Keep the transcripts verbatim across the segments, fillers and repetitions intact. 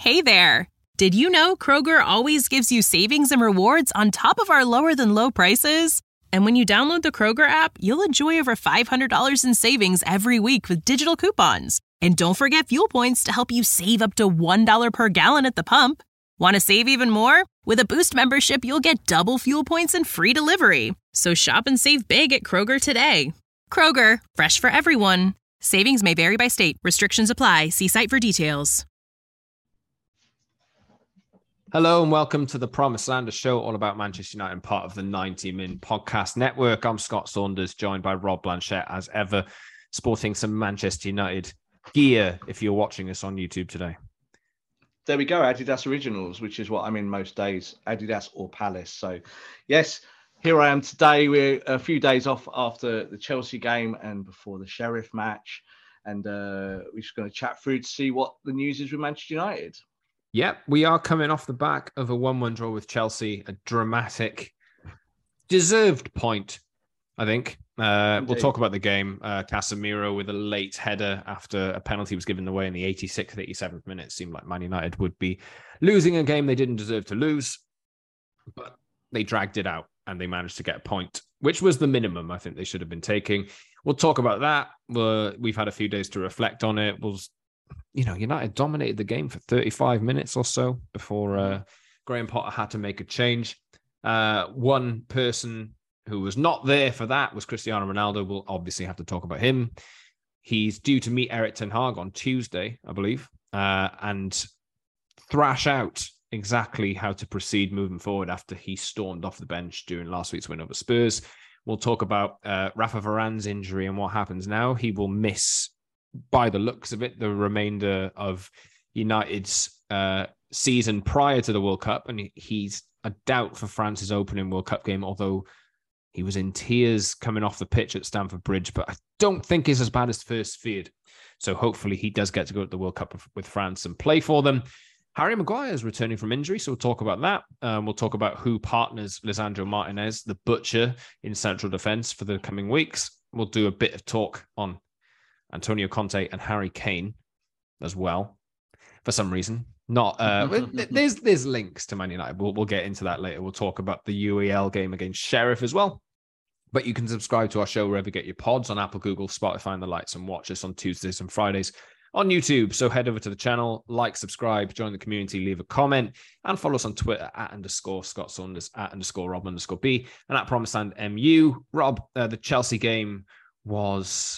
Hey there! Did you know Kroger always gives you savings and rewards on top of our lower-than-low prices? And when you download the Kroger app, you'll enjoy over five hundred dollars in savings every week with digital coupons. And don't forget fuel points to help you save up to one dollar per gallon at the pump. Want to save even more? With a Boost membership, you'll get double fuel points and free delivery. So shop and save big at Kroger today. Kroger, fresh for everyone. Savings may vary by state. Restrictions apply. See site for details. Hello and welcome to the Promised Land, a show all about Manchester United, part of the ninety min podcast network. I'm Scott Saunders, joined by Rob Blanchette, as ever, sporting some Manchester United gear if you're watching us on YouTube today. There we go, Adidas Originals, which is what I'm in most days, Adidas or Palace. So, yes, here I am today. We're a few days off after the Chelsea game and before the Sheriff match. And uh, we're just going to chat through to see what the news is with Manchester United. Yep, we are coming off the back of a one one draw with Chelsea, a dramatic, deserved point, I think. Uh, we'll talk about the game. Uh, Casemiro with a late header after a penalty was given away in the eighty-sixth, eighty-seventh minute. It seemed like Man United would be losing a game they didn't deserve to lose, but they dragged it out and they managed to get a point, which was the minimum I think they should have been taking. We'll talk about that. We're, we've had a few days to reflect on it. We'll You know, United dominated the game for thirty-five minutes or so before uh, Graham Potter had to make a change. Uh, one person who was not there for that was Cristiano Ronaldo. We'll obviously have to talk about him. He's due to meet Erik ten Hag on Tuesday, I believe, uh, and thrash out exactly how to proceed moving forward after he stormed off the bench during last week's win over Spurs. We'll talk about uh, Rafa Varane's injury and what happens now. He will miss, by the looks of it, the remainder of United's uh, season prior to the World Cup. And he's a doubt for France's opening World Cup game, although he was in tears coming off the pitch at Stamford Bridge, but I don't think it's as bad as first feared. So hopefully he does get to go to the World Cup with France and play for them. Harry Maguire is returning from injury, so we'll talk about that. Um, we'll talk about who partners Lisandro Martinez, the butcher, in central defence for the coming weeks. We'll do a bit of talk on Antonio Conte and Harry Kane as well, for some reason. Not uh, there's there's links to Man United. We'll we'll get into that later. We'll talk about the U E L game against Sheriff as well. But you can subscribe to our show wherever you get your pods, on Apple, Google, Spotify, and the likes, and watch us on Tuesdays and Fridays on YouTube. So head over to the channel, like, subscribe, join the community, leave a comment, and follow us on Twitter at underscore Scott Saunders, at underscore Rob underscore B, and at Promised Land M U. Rob, uh, the Chelsea game was.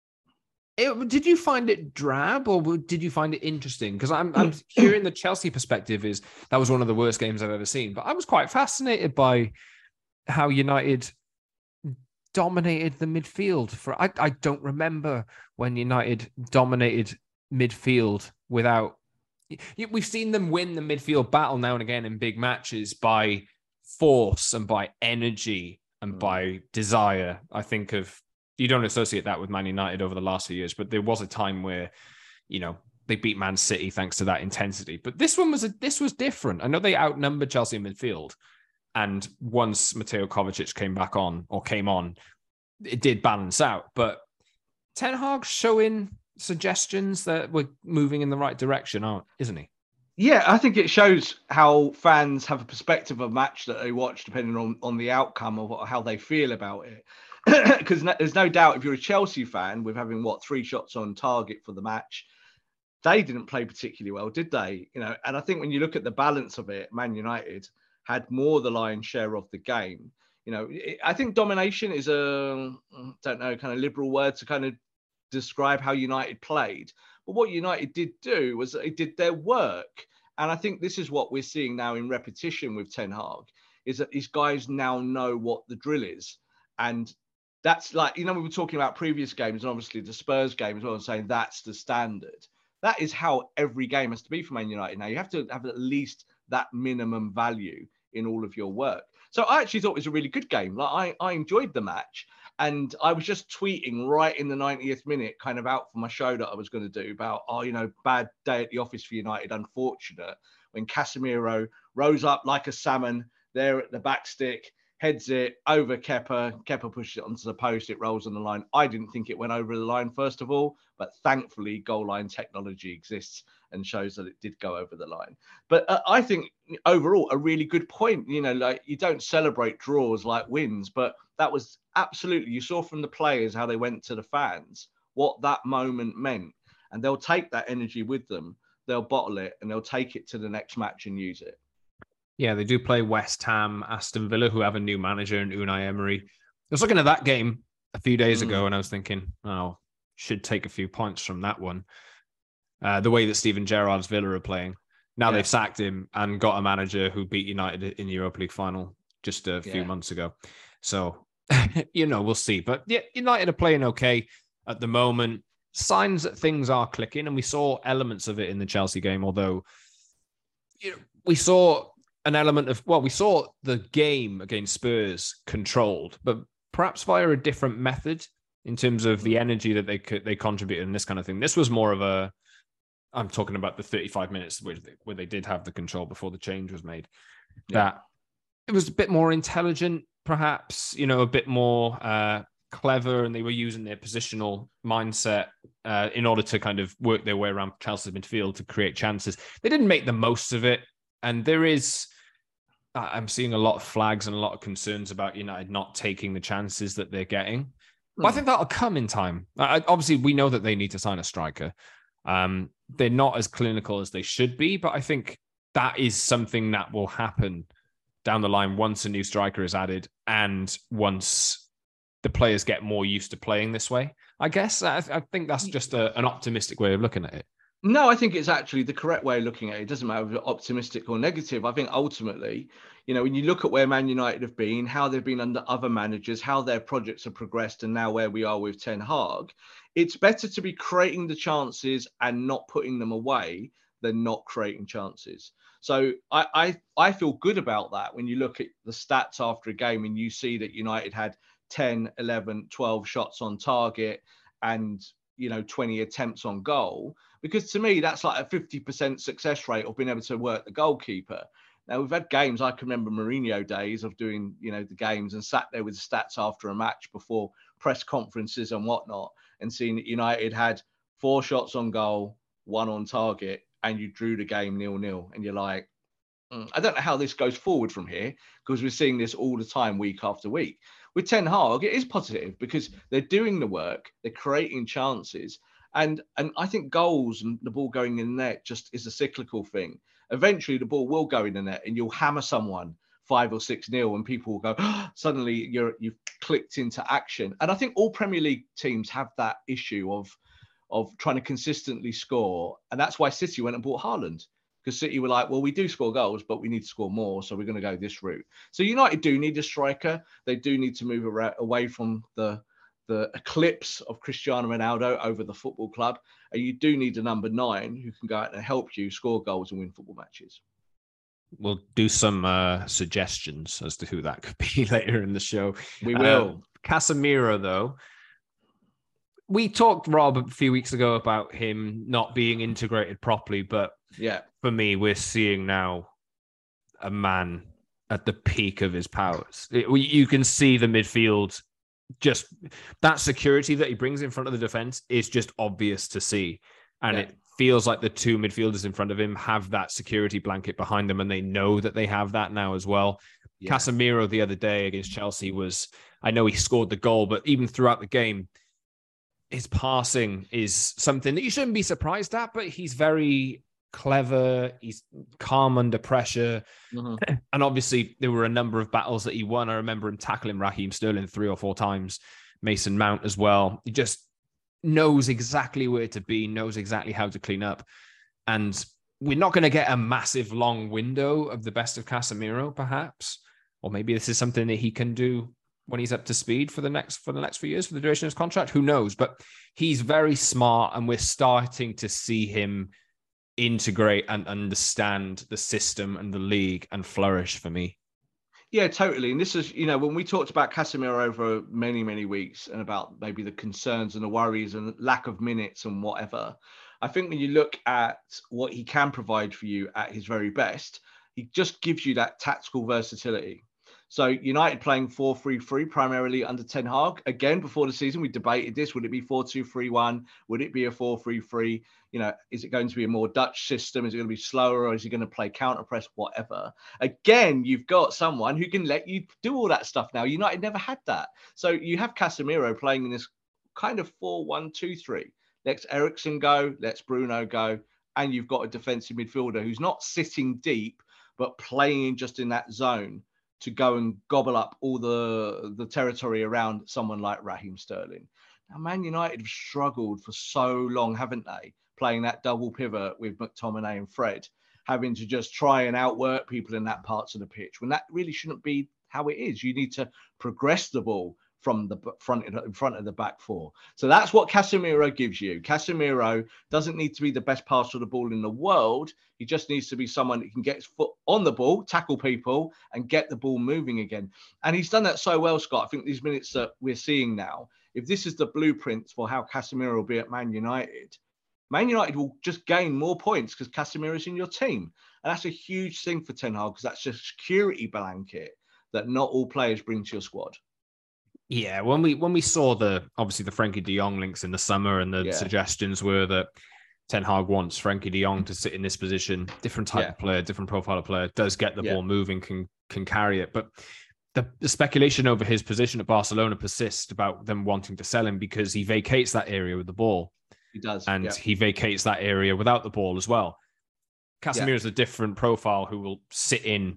It, did you find it drab or did you find it interesting? Because I'm, I'm hearing the Chelsea perspective is that was one of the worst games I've ever seen. But I was quite fascinated by how United dominated the midfield. For I, I don't remember when United dominated midfield without... We've seen them win the midfield battle now and again in big matches by force and by energy and by desire. I think of... You don't associate that with Man United over the last few years, but there was a time where, you know, they beat Man City thanks to that intensity. But this one was a, this was different. I know they outnumbered Chelsea in midfield, and once Mateo Kovacic came back on or came on, it did balance out. But Ten Hag's showing suggestions that we're moving in the right direction, aren't isn't he? Yeah, I think it shows how fans have a perspective of a match that they watch depending on, on the outcome of how they feel about it. Because no, there's no doubt if you're a Chelsea fan with having, what, three shots on target for the match, they didn't play particularly well, did they? You know, and I think when you look at the balance of it, Man United had more the lion's share of the game. You know, it, I think domination is a, I don't know, kind of liberal word to kind of describe how United played. But what United did do was they did their work. And I think this is what we're seeing now in repetition with Ten Hag, is that these guys now know what the drill is. And that's like, you know, we were talking about previous games and obviously the Spurs game as well, and saying that's the standard. That is how every game has to be for Man United now. You have to have at least that minimum value in all of your work. So I actually thought it was a really good game. Like I, I enjoyed the match. And I was just tweeting right in the ninetieth minute, kind of out for my show that I was going to do about, oh, you know, bad day at the office for United, unfortunate, when Casemiro rose up like a salmon there at the back stick. heads it over Kepa. Kepa pushes it onto the post. It rolls on the line. I didn't think it went over the line, first of all, but thankfully goal line technology exists and shows that it did go over the line. But uh, I think overall a really good point. You know, like you don't celebrate draws like wins, but that was absolutely, you saw from the players how they went to the fans, what that moment meant. And they'll take that energy with them. They'll bottle it and they'll take it to the next match and use it. Yeah, they do play West Ham, Aston Villa, who have a new manager in Unai Emery. I was looking at that game a few days mm. ago and I was thinking, oh, should take a few points from that one. Uh, the way that Steven Gerrard's Villa are playing. Now yeah. they've sacked him and got a manager who beat United in the Europa League final just a few yeah. months ago. So, you know, we'll see. But yeah, United are playing okay at the moment. Signs that things are clicking, and we saw elements of it in the Chelsea game, although you know, we saw an element of, well, we saw the game against Spurs controlled, but perhaps via a different method in terms of the energy that they could, they contributed and this kind of thing. This was more of a, I'm talking about the thirty-five minutes where they, where they did have the control before the change was made. Yeah. That it was a bit more intelligent, perhaps, you know, a bit more uh, clever, and they were using their positional mindset uh, in order to kind of work their way around Chelsea's midfield to create chances. They didn't make the most of it, and there is, I'm seeing a lot of flags and a lot of concerns about United not taking the chances that they're getting. But I think that'll come in time. I, obviously, we know that they need to sign a striker. Um, they're not as clinical as they should be, but I think that is something that will happen down the line once a new striker is added and once the players get more used to playing this way. I guess I, I think that's just a, an optimistic way of looking at it. No, I think it's actually the correct way of looking at it. It doesn't matter if you're optimistic or negative. I think ultimately, you know, when you look at where Man United have been, how they've been under other managers, how their projects have progressed, and now where we are with Ten Hag, it's better to be creating the chances and not putting them away than not creating chances. So I, I, I feel good about that when you look at the stats after a game and you see that United had ten, eleven, twelve shots on target and, you know, twenty attempts on goal. Because to me, that's like a fifty percent success rate of being able to work the goalkeeper. Now, we've had games, I can remember Mourinho days of doing, you know, the games and sat there with the stats after a match before press conferences and whatnot, and seeing that United had four shots on goal, one on target, and you drew the game nil-nil. And you're like, mm, I don't know how this goes forward from here, because we're seeing this all the time, week after week. With Ten Hag, it is positive because they're doing the work, they're creating chances. And and I think goals and the ball going in the net just is a cyclical thing. Eventually, the ball will go in the net and you'll hammer someone five or six nil and people will go, oh, suddenly you're, you've clicked into action. And I think all Premier League teams have that issue of, of trying to consistently score. And that's why City went and bought Haaland. Because City were like, well, we do score goals, but we need to score more. So we're going to go this route. So United do need a striker. They do need to move away from the the eclipse of Cristiano Ronaldo over the football club. And you do need a number nine who can go out and help you score goals and win football matches. We'll do some uh, suggestions as to who that could be later in the show. We will. Uh, Casemiro, though. We talked, Rob, a few weeks ago about him not being integrated properly, but yeah, for me, we're seeing now a man at the peak of his powers. It, you can see the midfield, just that security that he brings in front of the defense is just obvious to see. And yeah. It feels like the two midfielders in front of him have that security blanket behind them, and they know that they have that now as well. Yeah. Casemiro the other day against Chelsea was, I know he scored the goal, but even throughout the game, his passing is something that you shouldn't be surprised at, but he's very clever. He's calm under pressure. Mm-hmm. And obviously there were a number of battles that he won. I remember him tackling Raheem Sterling three or four times, Mason Mount as well. He just knows exactly where to be, knows exactly how to clean up. And we're not going to get a massive long window of the best of Casemiro, perhaps. Or maybe this is something that he can do when he's up to speed for the next for the next few years, for the duration of his contract. Who knows? But he's very smart, and we're starting to see him integrate and understand the system and the league and flourish for me. Yeah, totally. And this is, you know, when we talked about Casemiro over many, many weeks and about maybe the concerns and the worries and lack of minutes and whatever, I think when you look at what he can provide for you at his very best, he just gives you that tactical versatility. So United playing four three three primarily under Ten Hag. Again, before the season, we debated this. Would it be four two three one? Would it be a four three three? You know, is it going to be a more Dutch system? Is it going to be slower, or is he going to play counter press? Whatever. Again, you've got someone who can let you do all that stuff now. United never had that. So you have Casemiro playing in this kind of four one two three. Let's Eriksen go, let's Bruno go, and you've got a defensive midfielder who's not sitting deep, but playing just in that zone to go and gobble up all the, the territory around someone like Raheem Sterling. Now, Man United have struggled for so long, haven't they? Playing that double pivot with McTominay and Fred, having to just try and outwork people in that parts of the pitch, when that really shouldn't be how it is. You need to progress the ball from the front in front of the back four. So that's what Casemiro gives you. Casemiro doesn't need to be the best passer of the ball in the world. He just needs to be someone that can get his foot on the ball, tackle people, and get the ball moving again. And he's done that so well, Scott. I think these minutes that we're seeing now, if this is the blueprint for how Casemiro will be at Man United, Man United will just gain more points because Casemiro is in your team. And that's a huge thing for Ten Hag, because that's a security blanket that not all players bring to your squad. Yeah, when we when we saw the obviously the Frankie de Jong links in the summer, and the yeah. suggestions were that Ten Hag wants Frankie de Jong to sit in this position, different type yeah. of player, different profile of player, does get the yeah. ball moving, can can carry it. But the, the speculation over his position at Barcelona persists about them wanting to sell him because he vacates that area with the ball. He does. And yeah. he vacates that area without the ball as well. Casemiro yeah. is a different profile who will sit in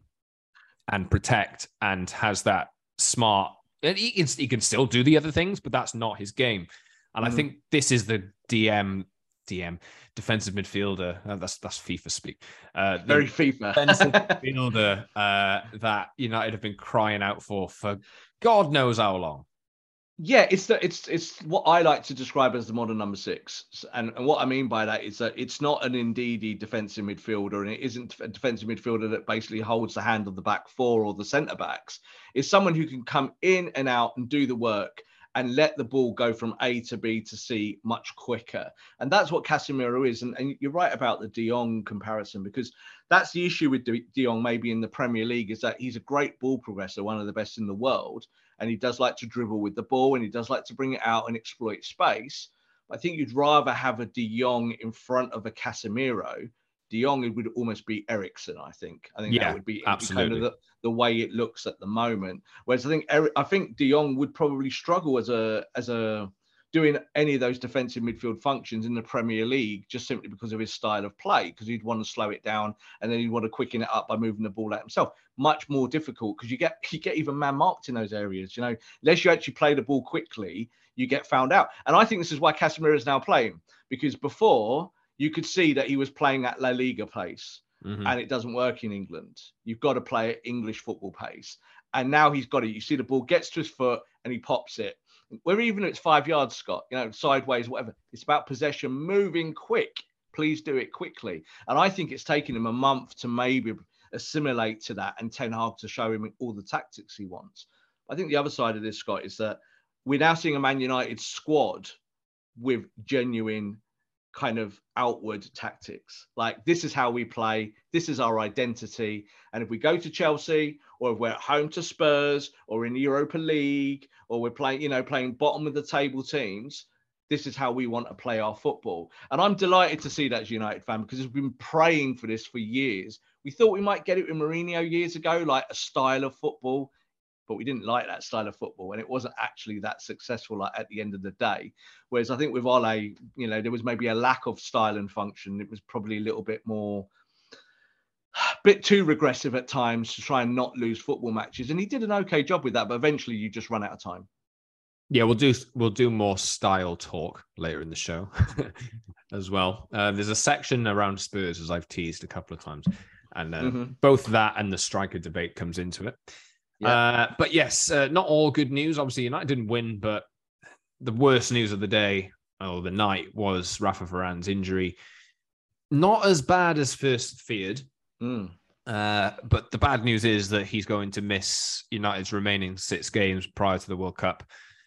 and protect and has that smart. And he can, he can still do the other things, but that's not his game. And mm. I think this is the D M, D M, defensive midfielder. Uh, that's that's FIFA speak. Uh, Very FIFA. Defensive midfielder uh, that United have been crying out for for God knows how long. Yeah, it's the it's it's what I like to describe as the modern number six, and and what I mean by that is that it's not an Ndidi defensive midfielder, and it isn't a defensive midfielder that basically holds the hand of the back four or the centre backs. It's someone who can come in and out and do the work and let the ball go from A to B to C much quicker, and that's what Casemiro is. And, and you're right about the De Jong comparison, because that's the issue with De Jong maybe in the Premier League, is that he's a great ball progressor, one of the best in the world. And he does like to dribble with the ball, and he does like to bring it out and exploit space. I think you'd rather have a De Jong in front of a Casemiro. De Jong would almost be Eriksen, I think. I think yeah, that would be absolutely kind of the, the way it looks at the moment. Whereas I think Eric, I think De Jong would probably struggle as a as a doing any of those defensive midfield functions in the Premier League, just simply because of his style of play, because he'd want to slow it down and then he'd want to quicken it up by moving the ball out himself. Much more difficult, because you get you get even man marked in those areas. You know, unless you actually play the ball quickly, you get found out. And I think this is why Casemiro is now playing, because before you could see that he was playing at La Liga pace, mm-hmm. and it doesn't work in England. You've got to play at English football pace. And now he's got it. You see the ball gets to his foot and he pops it. Where even if it's five yards, Scott, you know, sideways, whatever. It's about possession, moving quick. Please do it quickly. And I think it's taken him a month to maybe assimilate to that, and Ten Hag to show him all the tactics he wants. I think the other side of this, Scott, is that we're now seeing a Man United squad with genuine kind of outward tactics. Like, this is how we play. This is our identity. And if we go to Chelsea, or if we're at home to Spurs, or in the Europa League, or we're playing, you know, playing bottom of the table teams, this is how we want to play our football. And I'm delighted to see that as a United fan, because we've been praying for this for years. We thought we might get it with Mourinho years ago, like a style of football, but we didn't like that style of football, and it wasn't actually that successful like, at the end of the day. Whereas I think with Ole, you know, there was maybe a lack of style and function. It was probably a little bit more, a bit too regressive at times to try and not lose football matches. And he did an okay job with that, but eventually you just run out of time. Yeah, we'll do we'll do more style talk later in the show as well. Uh, there's a section around Spurs, as I've teased a couple of times, and uh, mm-hmm. both that and the striker debate comes into it. Yeah. Uh, but yes, uh, not all good news. Obviously, United didn't win, but the worst news of the day, or the night, was Rafa Varane's injury. Not as bad as first feared, mm. uh, but the bad news is that he's going to miss United's remaining six games prior to the World Cup.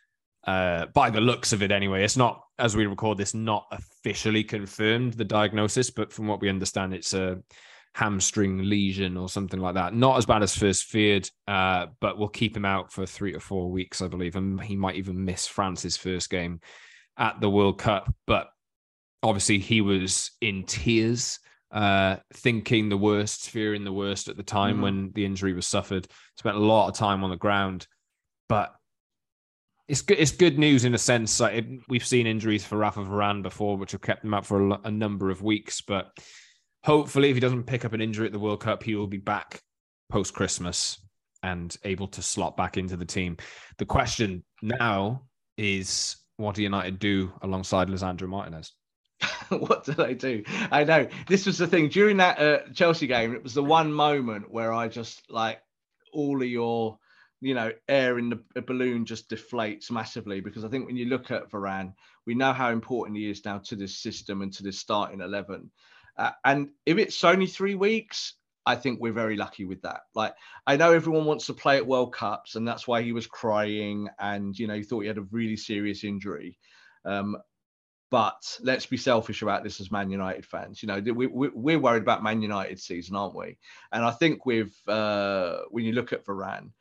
Uh, by the looks of it anyway. It's not, as we record this, not officially confirmed, the diagnosis, but from what we understand, it's a hamstring lesion or something like that. Not as bad as first feared, uh, but we'll keep him out for three to four weeks, I believe. And he might even miss France's first game at the World Cup. But obviously he was in tears, uh, thinking the worst, fearing the worst at the time mm-hmm. when the injury was suffered. Spent a lot of time on the ground. But it's good, it's good news in a sense. Like it, we've seen injuries for Rafa Varane before, which have kept him out for a, a number of weeks. But hopefully, if he doesn't pick up an injury at the World Cup, he will be back post-Christmas and able to slot back into the team. The question now is, what do United do alongside Lisandro Martinez? What do they do? I know. This was the thing. During that uh, Chelsea game, it was the one moment where I just, like, all of your, you know, air in the balloon just deflates massively, because I think when you look at Varane, we know how important he is now to this system and to this starting eleven. Uh, and if it's only three weeks, I think we're very lucky with that. Like, I know everyone wants to play at World Cups, and that's why he was crying, and, you know, he thought he had a really serious injury. Um, but let's be selfish about this as Man United fans. You know, we, we, we're worried about Man United season, aren't we? And I think with uh, when you look at Varane,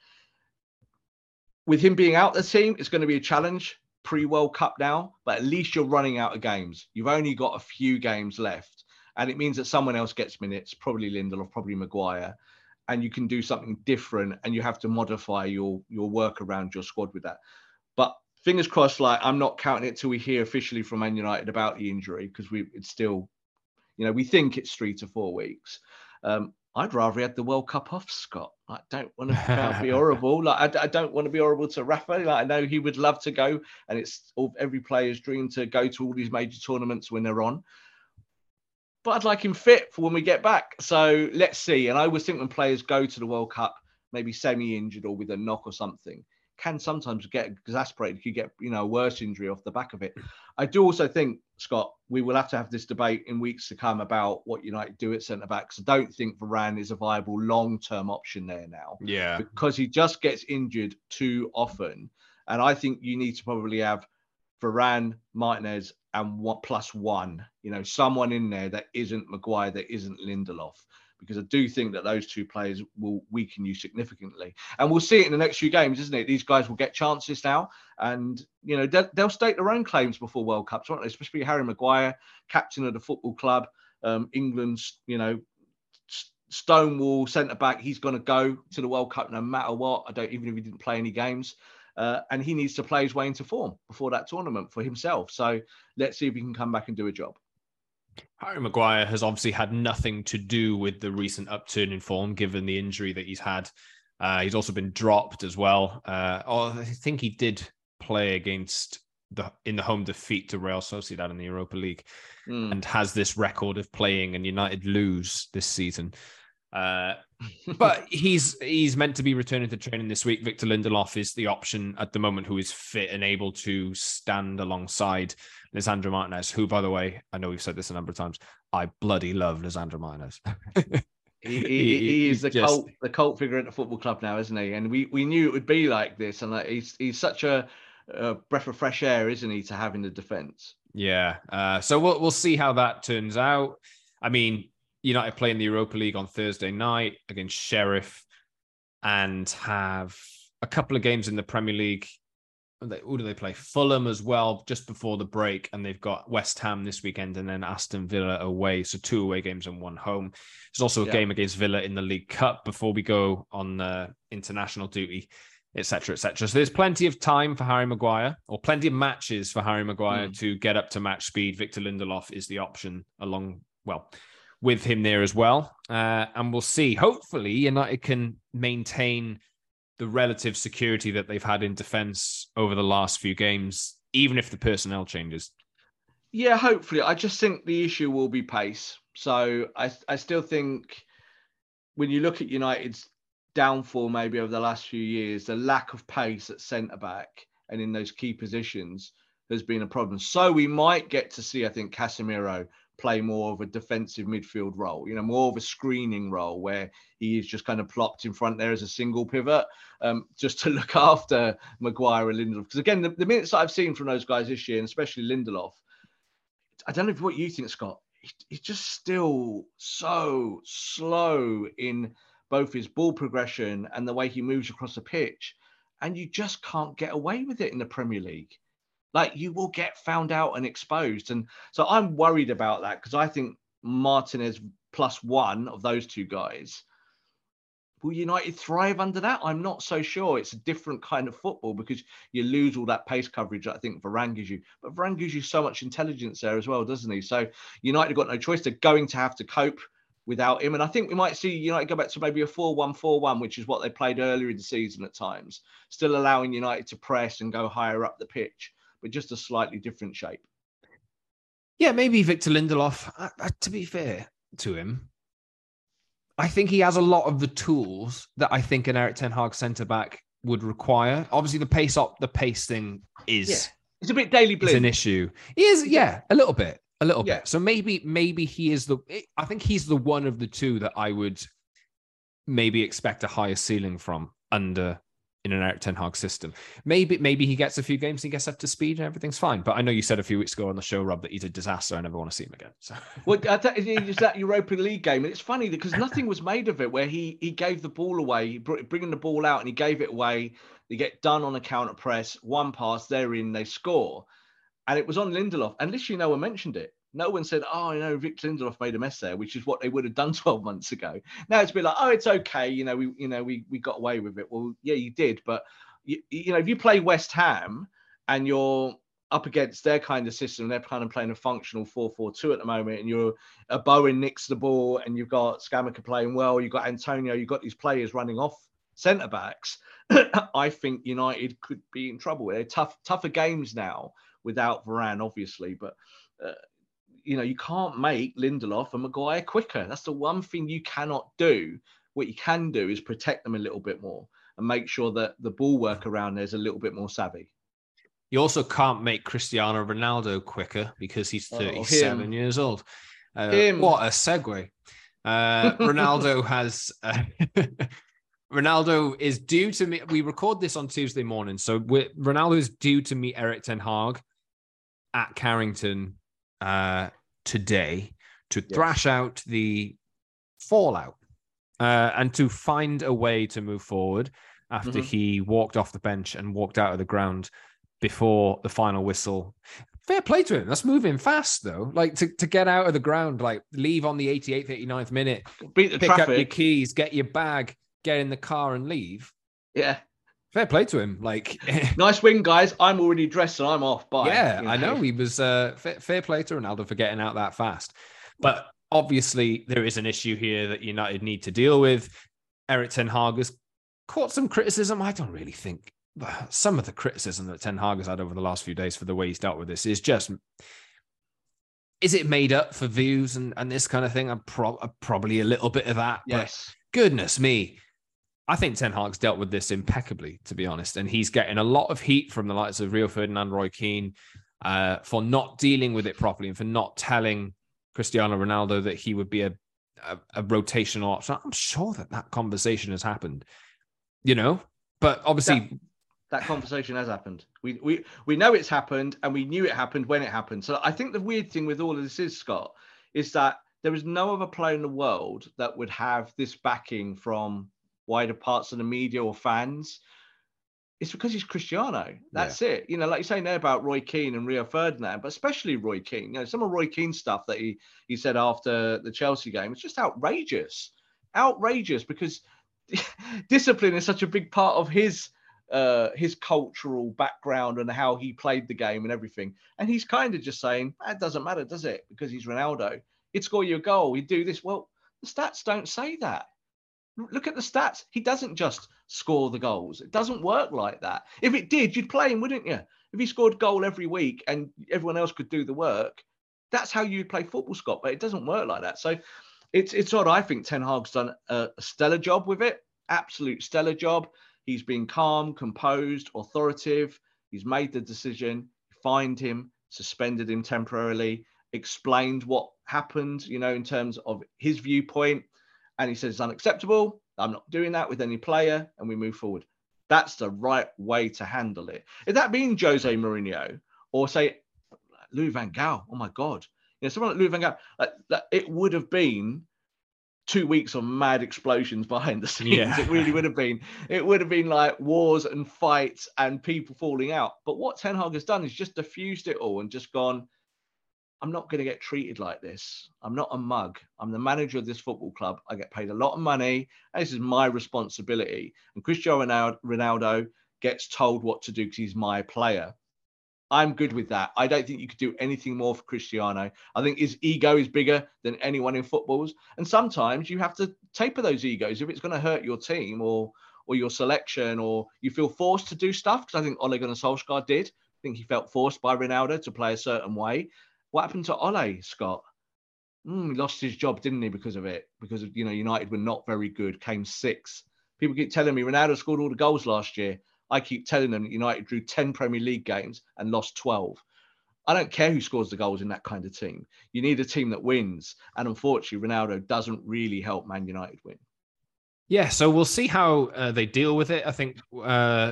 with him being out the team, it's going to be a challenge pre-World Cup now, but at least you're running out of games. You've only got a few games left, and it means that someone else gets minutes, probably Lindelof, probably Maguire, and you can do something different, and you have to modify your, your work around your squad with that. But fingers crossed, like, I'm not counting it till we hear officially from Man United about the injury, because we it's still, you know, we think it's three to four weeks. Um, I'd rather he had the World Cup off, Scott. I don't want to be horrible. Like, I, I don't want to be horrible to Rafa. Like, I know he would love to go, and it's all, every player's dream to go to all these major tournaments when they're on. But I'd like him fit for when we get back. So let's see. And I always think when players go to the World Cup, maybe semi-injured or with a knock or something, can sometimes get exasperated. You get, you know, a worse injury off the back of it. I do also think, Scott, we will have to have this debate in weeks to come about what United do at centre-back, because I don't think Varane is a viable long-term option there now. Yeah. Because he just gets injured too often. And I think you need to probably have Varane, Martinez, and what plus one, you know, someone in there that isn't Maguire, that isn't Lindelof. Because I do think that those two players will weaken you significantly. And we'll see it in the next few games, isn't it? These guys will get chances now. And, you know, they'll, they'll state their own claims before World Cups, won't they? Especially Harry Maguire, captain of the football club, um, England's, you know, Stonewall centre-back. He's going to go to the World Cup no matter what. I don't, even if he didn't play any games. Uh, and he needs to play his way into form before that tournament for himself. So let's see if he can come back and do a job. Harry Maguire has obviously had nothing to do with the recent upturn in form, given the injury that he's had. Uh, he's also been dropped as well. Uh, oh, I think he did play against the in the home defeat to Real Sociedad in the Europa League, mm. and has this record of playing and United lose this season. Uh, but he's he's meant to be returning to training this week. Victor Lindelof is the option at the moment, who is fit and able to stand alongside Lisandro Martinez, who, by the way, I know we've said this a number of times, I bloody love Lisandro Martinez. he, he, he is the just... cult the cult figure at the football club now, isn't he? And we, we knew it would be like this. And like, he's he's such a, a breath of fresh air, isn't he, to have in the defence? Yeah. Uh, so we'll we'll see how that turns out. I mean, United play in the Europa League on Thursday night against Sheriff, and have a couple of games in the Premier League. Who do they play? Fulham as well, just before the break. And they've got West Ham this weekend and then Aston Villa away. So two away games and one home. There's also a yeah. game against Villa in the League Cup before we go on uh, international duty, et cetera, et cetera. So there's plenty of time for Harry Maguire, or plenty of matches for Harry Maguire mm. to get up to match speed. Victor Lindelof is the option along, well, with him there as well. Uh, and we'll see. Hopefully United can maintain the relative security that they've had in defence over the last few games, even if the personnel changes. Yeah, hopefully. I just think the issue will be pace. So I, I still think when you look at United's downfall maybe over the last few years, the lack of pace at centre-back and in those key positions has been a problem. So we might get to see, I think, Casemiro play more of a defensive midfield role, you know, more of a screening role where he is just kind of plopped in front there as a single pivot, um, just to look after Maguire and Lindelof. Because again, the, the minutes that I've seen from those guys this year, and especially Lindelof, I don't know what you think, Scott. he, he's just still so slow in both his ball progression and the way he moves across the pitch. And you just can't get away with it in the Premier League. Like, you will get found out and exposed. And so I'm worried about that, because I think Martinez plus one of those two guys, will United thrive under that? I'm not so sure. It's a different kind of football, because you lose all that pace coverage that I think Varane gives you. But Varane gives you so much intelligence there as well, doesn't he? So United have got no choice. They're going to have to cope without him. And I think we might see United go back to maybe a four one four one, which is what they played earlier in the season at times, still allowing United to press and go higher up the pitch, but just a slightly different shape. Yeah, maybe Victor Lindelof. Uh, uh, to be fair to him, I think he has a lot of the tools that I think an Erik ten Hag centre-back would require. Obviously, the pace up, the pace thing is... Yeah. It's a bit Daily Blind. It's an issue. He is, yeah, a little bit. A little Yeah. bit. So maybe, maybe he is the, I think he's the one of the two that I would maybe expect a higher ceiling from under in an Erik ten Hag system. Maybe, maybe he gets a few games, he gets up to speed and everything's fine. But I know you said a few weeks ago on the show, Rob, that he's a disaster. I never want to see him again. So, well, I th- it was that Europa League game, and it's funny because nothing was made of it. Where he he gave the ball away, he br- bringing the ball out, and he gave it away. They get done on a counter press, one pass, they're in, they score, and it was on Lindelof. And literally, no one mentioned it. No one said, "Oh, you know, Victor Lindelof made a mess there," which is what they would have done twelve months ago. Now it's been like, "Oh, it's okay, you know, we you know we we got away with it." Well, yeah, you did, but you, you know, if you play West Ham and you're up against their kind of system, they're kind of playing a functional four four two at the moment, and you're a Bowen nicks the ball, and you've got Scamacca playing well, you've got Antonio, you've got these players running off centre backs. I think United could be in trouble. They're tough, tougher games now without Varane, obviously, but. Uh, You know, you can't make Lindelof and Maguire quicker. That's the one thing you cannot do. What you can do is protect them a little bit more and make sure that the ball work around there is a little bit more savvy. you also can't make Cristiano Ronaldo quicker because he's thirty-seven oh, years old. Uh, what a segue. Uh, Ronaldo has... Uh, Ronaldo is due to meet... We record this on Tuesday morning, so we're, Ronaldo is due to meet Erik ten Hag at Carrington uh, today to yes. thrash out the fallout uh, and to find a way to move forward after mm-hmm. he walked off the bench and walked out of the ground before the final whistle. Fair play to him. That's moving fast, though. Like, to, to get out of the ground, like, leave on the eighty-eighth, eighty-ninth minute, beat the pick traffic. up your keys, get your bag, get in the car and leave. Yeah. Fair play to him. Like, nice win, guys. I'm already dressed and I'm off. Bye. Yeah, you know? I know. He was uh, fair, fair play to Ronaldo for getting out that fast. But obviously, there is an issue here that United need to deal with. Erik ten Hag has caught some criticism. I don't really think some of the criticism that Ten Hag has had over the last few days for the way he's dealt with this is just, is it made up for views and, and this kind of thing? I'm, pro- I'm probably a little bit of that. Yes. But goodness me. I think Ten Hag's dealt with this impeccably, to be honest. And he's getting a lot of heat from the likes of Rio Ferdinand, Roy Keane, uh, for not dealing with it properly and for not telling Cristiano Ronaldo that he would be a, a, a rotational option. I'm sure that that conversation has happened, you know, but obviously... That, that conversation has happened. We, we, we know it's happened and we knew it happened when it happened. So I think the weird thing with all of this is, Scott, is that there is no other player in the world that would have this backing from wider parts of the media or fans. It's because he's Cristiano. That's yeah. it. You know, like you're saying there about Roy Keane and Rio Ferdinand, but especially Roy Keane. You know, some of Roy Keane's stuff that he he said after the Chelsea game, it's just outrageous. Outrageous because discipline is such a big part of his uh, his cultural background and how he played the game and everything. And he's kind of just saying, that doesn't matter, does it? Because he's Ronaldo. He'd score you a goal. He'd do this. Well, the stats don't say that. Look at the stats. He doesn't just score the goals. It doesn't work like that. If it did, you'd play him, wouldn't you? If he scored a goal every week and everyone else could do the work, that's how you play football, Scott. But it doesn't work like that. So it's it's odd. I think Ten Hag's done a, a stellar job with it. Absolute stellar job. He's been calm, composed, authoritative. He's made the decision, fined him, suspended him temporarily, explained what happened, you know, in terms of his viewpoint. And he says it's unacceptable. I'm not doing that with any player, and we move forward. That's the right way to handle it. If that being Jose Mourinho or say Louis van Gaal, oh my God, You know, someone like Louis van Gaal, like, like, it would have been two weeks of mad explosions behind the scenes. Yeah. It really would have been. It would have been like wars and fights and people falling out. But what Ten Hag has done is just diffused it all and just gone, I'm not going to get treated like this. I'm not a mug. I'm the manager of this football club. I get paid a lot of money. And this is my responsibility. And Cristiano Ronaldo gets told what to do because he's my player. I'm good with that. I don't think you could do anything more for Cristiano. I think his ego is bigger than anyone in footballs. And sometimes you have to taper those egos if it's going to hurt your team or or your selection, or you feel forced to do stuff. Because I think Ole Gunnar Solskjaer did. I think he felt forced by Ronaldo to play a certain way. What happened to Ole, Scott? Mm, he lost his job, didn't he, because of it? Because, you know, United were not very good, came sixth. People keep telling me Ronaldo scored all the goals last year. I keep telling them that United drew ten Premier League games and lost twelve. I don't care who scores the goals in that kind of team. You need a team that wins. And unfortunately, Ronaldo doesn't really help Man United win. Yeah, so we'll see how uh, they deal with it. I think uh,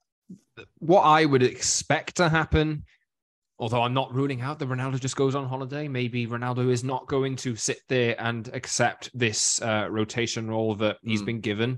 what I would expect to happen, although I'm not ruling out that Ronaldo just goes on holiday, maybe Ronaldo is not going to sit there and accept this uh, rotation role that he's mm. been given.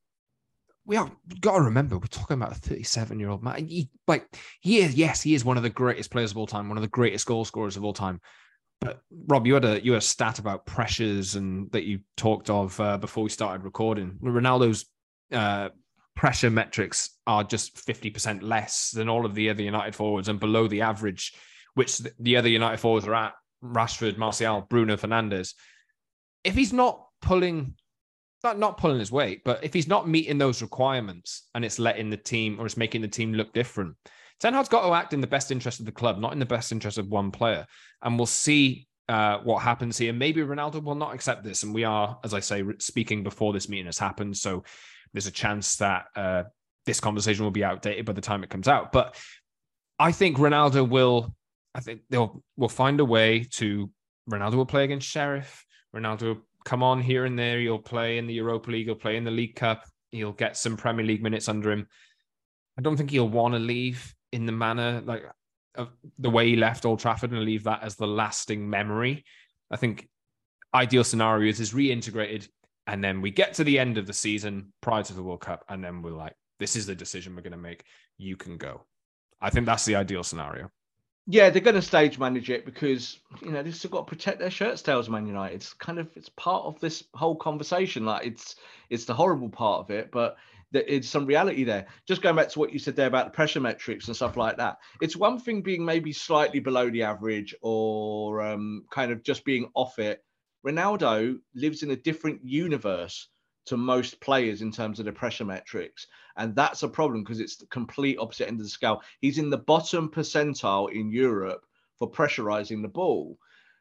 We have got to remember, we're talking about a thirty-seven-year-old man. He, like, he is, yes, he is one of the greatest players of all time, one of the greatest goal scorers of all time. But Rob, you had a you had a stat about pressures and that you talked of uh, before we started recording. Ronaldo's uh, pressure metrics are just fifty percent less than all of the other United forwards and below the average, which the other United forwards are at: Rashford, Martial, Bruno Fernandes. If he's not pulling. Not, not pulling his weight, but if he's not meeting those requirements and it's letting the team or it's making the team look different, Ten Hag's got to act in the best interest of the club, not in the best interest of one player. And we'll see uh, what happens here. Maybe Ronaldo will not accept this. And we are, as I say, speaking before this meeting has happened. So there's a chance that uh, this conversation will be outdated by the time it comes out. But I think Ronaldo will, I think they'll will find a way to, Ronaldo will play against Sheriff. Ronaldo will come on here and there. He'll play in the Europa League. He'll play in the League Cup. He'll get some Premier League minutes under him. I don't think he'll want to leave in the manner, like of the way he left Old Trafford, and leave that as the lasting memory. I think ideal scenario is is reintegrated, and then we get to the end of the season prior to the World Cup, and then we're like, this is the decision we're going to make. You can go. I think that's the ideal scenario. Yeah, they're going to stage manage it because, you know, they've still got to protect their shirt tails, Man United. It's kind of, it's part of this whole conversation. Like, it's it's the horrible part of it, but it's some reality there. Just going back to what you said there about the pressure metrics and stuff like that. It's one thing being maybe slightly below the average or um, kind of just being off it. Ronaldo lives in a different universe to most players in terms of the pressure metrics. And that's a problem because it's the complete opposite end of the scale. He's in the bottom percentile in Europe for pressurizing the ball.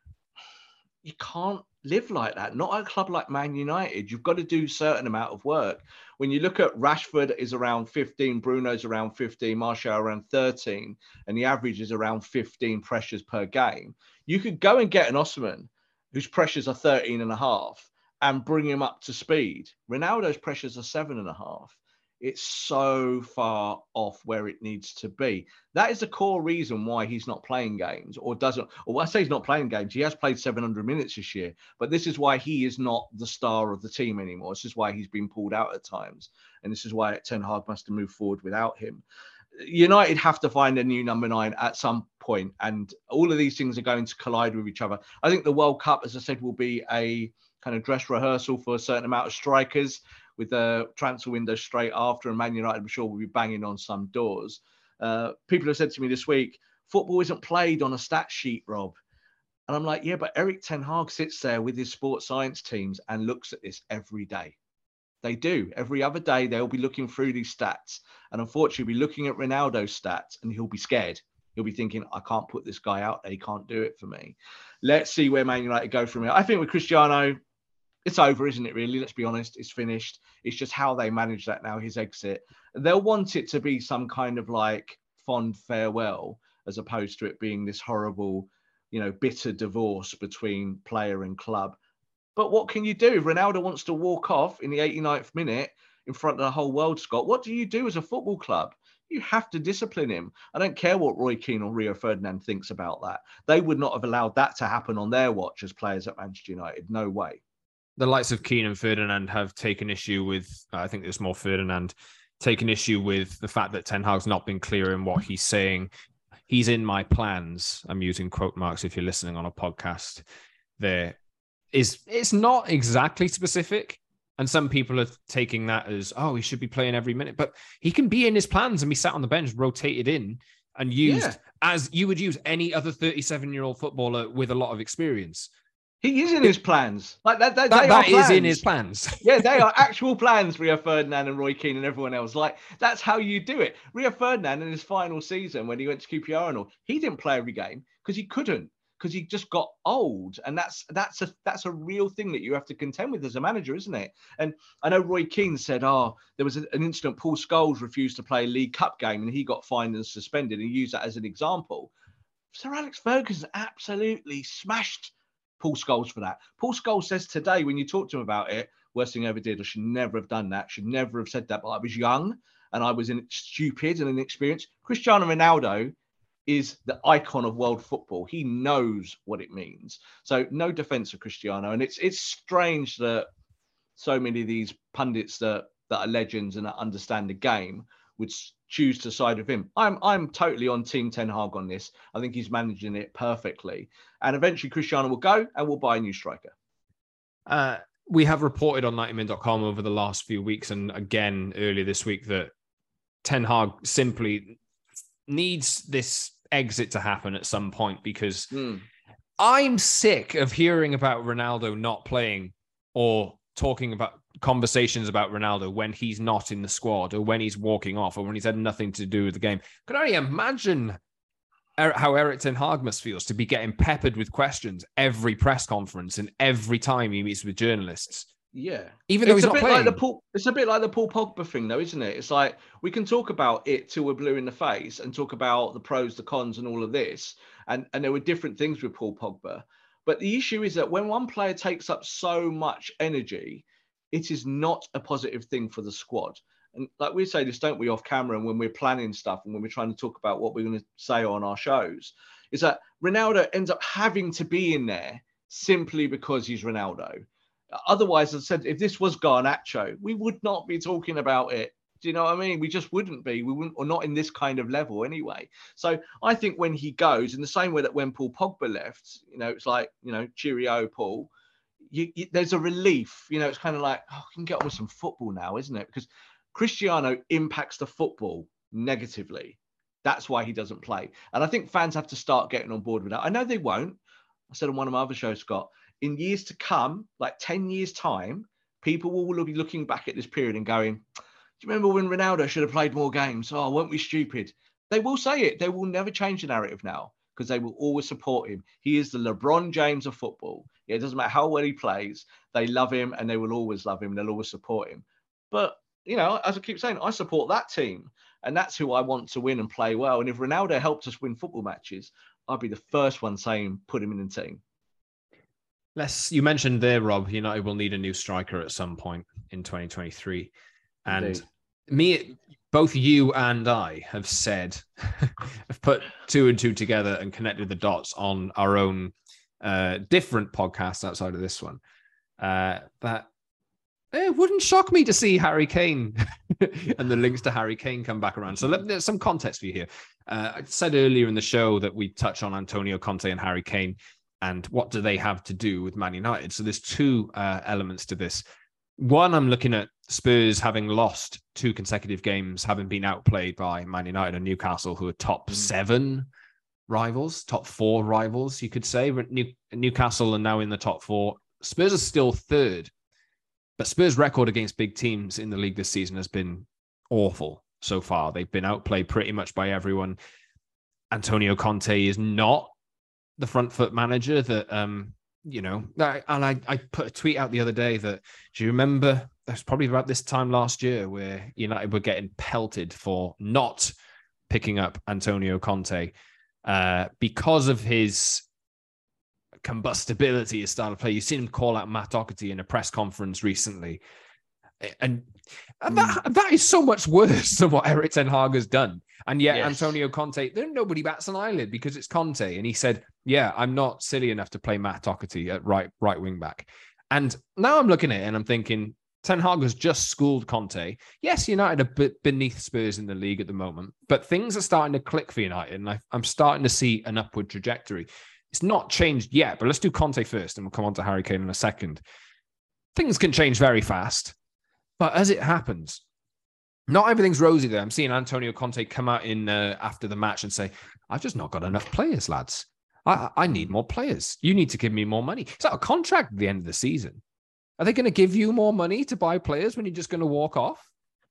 You can't live like that. Not at a club like Man United. You've got to do a certain amount of work. When you look at Rashford is around fifteen, Bruno's around fifteen, Martial around thirteen, and the average is around fifteen pressures per game. You could go and get an Osimhen whose pressures are thirteen and a half and bring him up to speed. Ronaldo's pressures are seven and a half. It's so far off where it needs to be. That is the core reason why he's not playing games or doesn't, or I say he's not playing games. He has played seven hundred minutes this year, but this is why he is not the star of the team anymore. This is why he's been pulled out at times. And this is why Ten Hag must have moved forward without him. United have to find a new number nine at some point, and all of these things are going to collide with each other. I think the World Cup, as I said, will be a kind of dress rehearsal for a certain amount of strikers, with the transfer window straight after, and Man United, I'm sure, will be banging on some doors. Uh, people have said to me this week, football isn't played on a stat sheet, Rob. And I'm like, yeah, but Erik Ten Hag sits there with his sports science teams and looks at this every day. They do. Every other day, they'll be looking through these stats. And unfortunately, be looking at Ronaldo's stats, and he'll be scared. He'll be thinking, I can't put this guy out there. He can't do it for me. Let's see where Man United go from here. I think with Cristiano, it's over, isn't it, really? Let's be honest. It's finished. It's just how they manage that now, his exit. They'll want it to be some kind of like fond farewell, as opposed to it being this horrible, you know, bitter divorce between player and club. But what can you do? If Ronaldo wants to walk off in the eighty-ninth minute in front of the whole world, Scott, what do you do as a football club? You have to discipline him. I don't care what Roy Keane or Rio Ferdinand thinks about that. They would not have allowed that to happen on their watch as players at Manchester United. No way. The likes of Keane and Ferdinand have taken issue with, uh, I think it's more Ferdinand, taken issue with the fact that Ten Hag's not been clear in what he's saying. He's in my plans. I'm using quote marks if you're listening on a podcast. There is, it's not exactly specific. And some people are taking that as, oh, he should be playing every minute. But he can be in his plans and be sat on the bench, rotated in and used yeah. as you would use any other thirty-seven-year-old footballer with a lot of experience. He is in his plans. Like that, that, that, they that are plans. is in his plans. Yeah, they are actual plans, Rio Ferdinand and Roy Keane and everyone else. Like, that's how you do it. Rio Ferdinand in his final season when he went to Q P R and all, he didn't play every game because he couldn't, because he just got old. And that's that's a that's a real thing that you have to contend with as a manager, isn't it? And I know Roy Keane said, oh, there was an incident, Paul Scholes refused to play a League Cup game and he got fined and suspended, and he used that as an example. Sir Alex Ferguson absolutely smashed Paul Scholes for that. Paul Scholes says today, when you talk to him about it, worst thing I ever did, I should never have done that, should never have said that, but I was young and I was in, stupid and inexperienced. Cristiano Ronaldo is the icon of world football. He knows what it means. So no defense of Cristiano. And it's it's strange that so many of these pundits that, that are legends and that understand the game would choose to side with him. I'm I'm totally on Team Ten Hag on this. I think he's managing it perfectly. And eventually Cristiano will go and we'll buy a new striker. Uh, we have reported on ninety min dot com over the last few weeks and again earlier this week that Ten Hag simply needs this exit to happen at some point because mm. I'm sick of hearing about Ronaldo not playing or talking about conversations about Ronaldo when he's not in the squad or when he's walking off or when he's had nothing to do with the game. Could only imagine how Erik ten Hag must feel to be getting peppered with questions every press conference and every time he meets with journalists. Yeah, even though it's he's a not bit playing. Like the Paul, it's a bit like the Paul Pogba thing, though, isn't it? It's like we can talk about it till we're blue in the face and talk about the pros, the cons, and all of this. And and there were different things with Paul Pogba, but the issue is that when one player takes up so much energy, it is not a positive thing for the squad. And like we say this, don't we, off camera, and when we're planning stuff and when we're trying to talk about what we're going to say on our shows, is that Ronaldo ends up having to be in there simply because he's Ronaldo. Otherwise, as I said, if this was Garnacho, we would not be talking about it. Do you know what I mean? We just wouldn't be. We wouldn't, or not in this kind of level anyway. So I think when he goes, in the same way that when Paul Pogba left, you know, it's like, you know, cheerio, Paul. You, you, there's a relief. You know, it's kind of like, oh, I can get on with some football now, isn't it? Because Cristiano impacts the football negatively. That's why he doesn't play. And I think fans have to start getting on board with that. I know they won't. I said on one of my other shows, Scott, in years to come, like ten years time, people will be looking back at this period and going, do you remember when Ronaldo should have played more games? Oh, weren't we stupid? They will say it. They will never change the narrative now because they will always support him. He is the LeBron James of football. Yeah, it doesn't matter how well he plays. They love him and they will always love him and they'll always support him. But, you know, as I keep saying, I support that team and that's who I want to win and play well. And if Ronaldo helped us win football matches, I'd be the first one saying, put him in the team. Let's, you mentioned there, Rob, United will need a new striker at some point in twenty twenty-three. And Indeed. me, both you and I have said, have put two and two together and connected the dots on our own uh, different podcasts outside of this one. Uh, that it wouldn't shock me to see Harry Kane and the links to Harry Kane come back around. So let, there's some context for you here. Uh, I said earlier in the show that we touch on Antonio Conte and Harry Kane. And what do they have to do with Man United? So there's two uh, elements to this. One, I'm looking at Spurs having lost two consecutive games, having been outplayed by Man United and Newcastle, who are top mm. seven rivals, top four rivals, you could say. New, Newcastle are now in the top four. Spurs are still third. But Spurs' record against big teams in the league this season has been awful so far. They've been outplayed pretty much by everyone. Antonio Conte is not the front foot manager that, um, you know, and I, I put a tweet out the other day that, do you remember, it was probably about this time last year where United were getting pelted for not picking up Antonio Conte uh, because of his combustibility, his style of play. You've seen him call out Matt Doherty in a press conference recently. And, and that, mm. that is so much worse than what Erik ten Hag has done. And yet, yes. Antonio Conte, then nobody bats an eyelid because it's Conte. And he said, yeah, I'm not silly enough to play Matt Doherty at right, right wing back. And now I'm looking at it and I'm thinking, Ten Hag has just schooled Conte. Yes, United are bit beneath Spurs in the league at the moment, but things are starting to click for United, and I, I'm starting to see an upward trajectory. It's not changed yet, but let's do Conte first, and we'll come on to Harry Kane in a second. Things can change very fast, but as it happens, not everything's rosy there. I'm seeing Antonio Conte come out in uh, after the match and say, I've just not got enough players, lads. I, I need more players. You need to give me more money. It's not a contract at the end of the season. Are they going to give you more money to buy players when you're just going to walk off?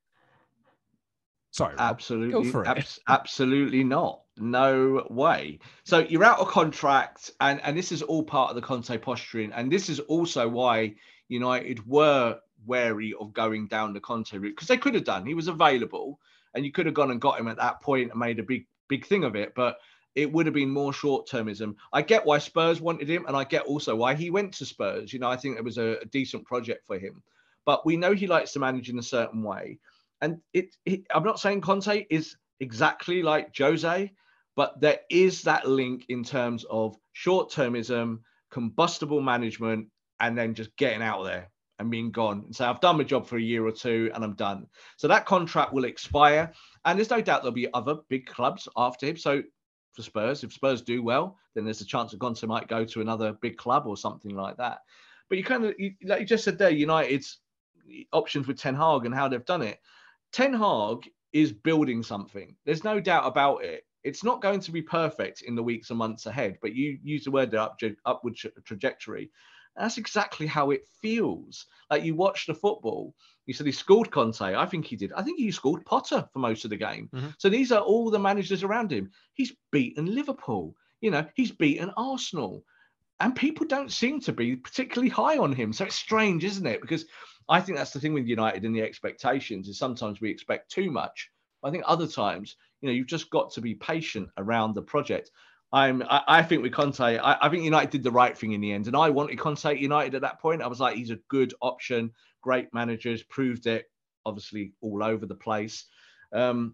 Sorry, Rob. Absolutely. Go for it. Ab- absolutely not. No way. So you're out of contract, and, and this is all part of the Conte posturing. And this is also why United were wary of going down the Conte route, because they could have done. He was available, and you could have gone and got him at that point and made a big, big thing of it. But it would have been more short-termism. I get why Spurs wanted him, and I get also why he went to Spurs. You know, I think it was a, a decent project for him. But we know he likes to manage in a certain way. And it, it, I'm not saying Conte is exactly like Jose, but there is that link in terms of short-termism, combustible management, and then just getting out of there and being gone and say, I've done my job for a year or two and I'm done. So that contract will expire. And there's no doubt there'll be other big clubs after him. So for Spurs, if Spurs do well, then there's a chance that Conte might go to another big club or something like that. But you kind of, you, like you just said there, United's options with Ten Hag and how they've done it. Ten Hag is building something. There's no doubt about it. It's not going to be perfect in the weeks and months ahead, but you use the word up, upward tra- trajectory. And that's exactly how it feels. Like you watch the football, you said he scored Conte. I think he did. I think he scored Potter for most of the game. Mm-hmm. So these are all the managers around him. He's beaten Liverpool. You know, he's beaten Arsenal. And people don't seem to be particularly high on him. So it's strange, isn't it? Because I think that's the thing with United and the expectations is sometimes we expect too much. I think other times, you know, you've just got to be patient around the project. I'm, I, I think with Conte, I, I think United did the right thing in the end. And I wanted Conte at United at that point. I was like, he's a good option, great managers, proved it, obviously all over the place. Um,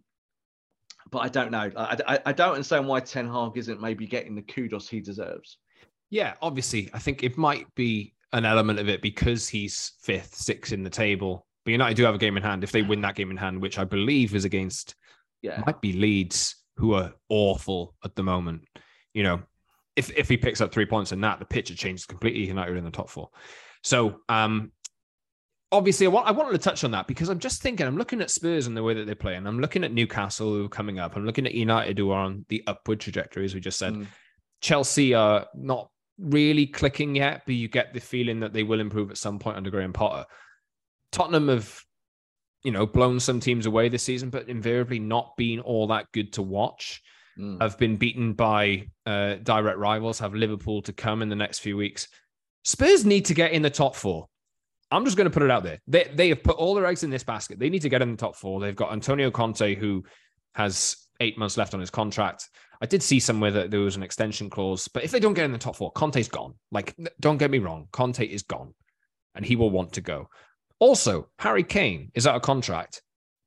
but I don't know. I, I, I don't understand why Ten Hag isn't maybe getting the kudos he deserves. Yeah, obviously, I think it might be an element of it because he's fifth, sixth in the table. But United do have a game in hand. If they win that game in hand, which I believe is against, yeah, might be Leeds, who are awful at the moment. You know, if if he picks up three points in that, the picture changes completely. United are in the top four. So, um, obviously, I, want, I wanted to touch on that because I'm just thinking, I'm looking at Spurs and the way that they play, and I'm looking at Newcastle who are coming up. I'm looking at United who are on the upward trajectory, as we just said. Mm. Chelsea are not really clicking yet, but you get the feeling that they will improve at some point under Graham Potter. Tottenham have, you know, blown some teams away this season, but invariably not been all that good to watch. Mm. Have been beaten by uh, direct rivals, have Liverpool to come in the next few weeks. Spurs need to get in the top four. I'm just going to put it out there. They they have put all their eggs in this basket. They need to get in the top four. They've got Antonio Conte, who has eight months left on his contract. I did see somewhere that there was an extension clause, but if they don't get in the top four, Conte's gone. Like, don't get me wrong. Conte is gone and he will want to go. Also, Harry Kane is out of contract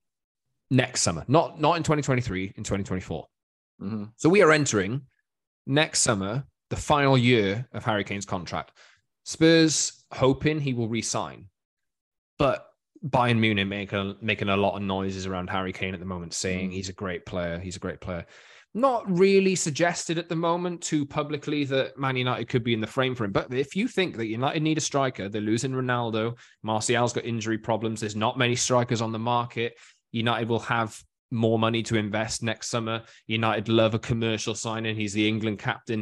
next summer, not, not in twenty twenty-three, in twenty twenty-four. Mm-hmm. So we are entering next summer, the final year of Harry Kane's contract. Spurs hoping he will re-sign, but Bayern Munich make a, making a lot of noises around Harry Kane at the moment, saying mm. he's a great player. He's a great player. Not really suggested at the moment too publicly that Man United could be in the frame for him. But if you think that United need a striker, they're losing Ronaldo. Martial's got injury problems. There's not many strikers on the market. United will have more money to invest next summer. United love a commercial signing. He's the England captain.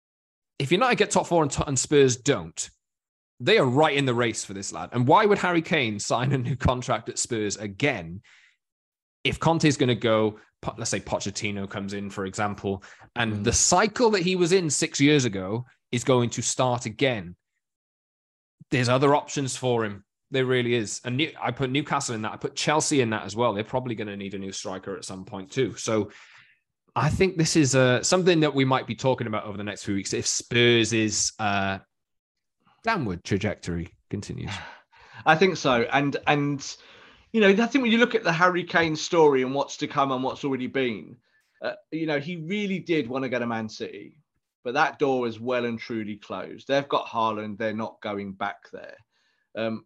If United get top four and, t- and Spurs don't, they are right in the race for this lad. And why would Harry Kane sign a new contract at Spurs again if Conte's going to go, let's say Pochettino comes in, for example, and mm. the cycle that he was in six years ago is going to start again? There's other options for him. There really is. And New- I put Newcastle in that. I put Chelsea in that as well. They're probably going to need a new striker at some point too. So I think this is uh, something that we might be talking about over the next few weeks if Spurs' uh, downward trajectory continues. I think so. And, and you know, I think when you look at the Harry Kane story and what's to come and what's already been, uh, you know, he really did want to go to Man City, but that door is well and truly closed. They've got Haaland. They're not going back there. Um,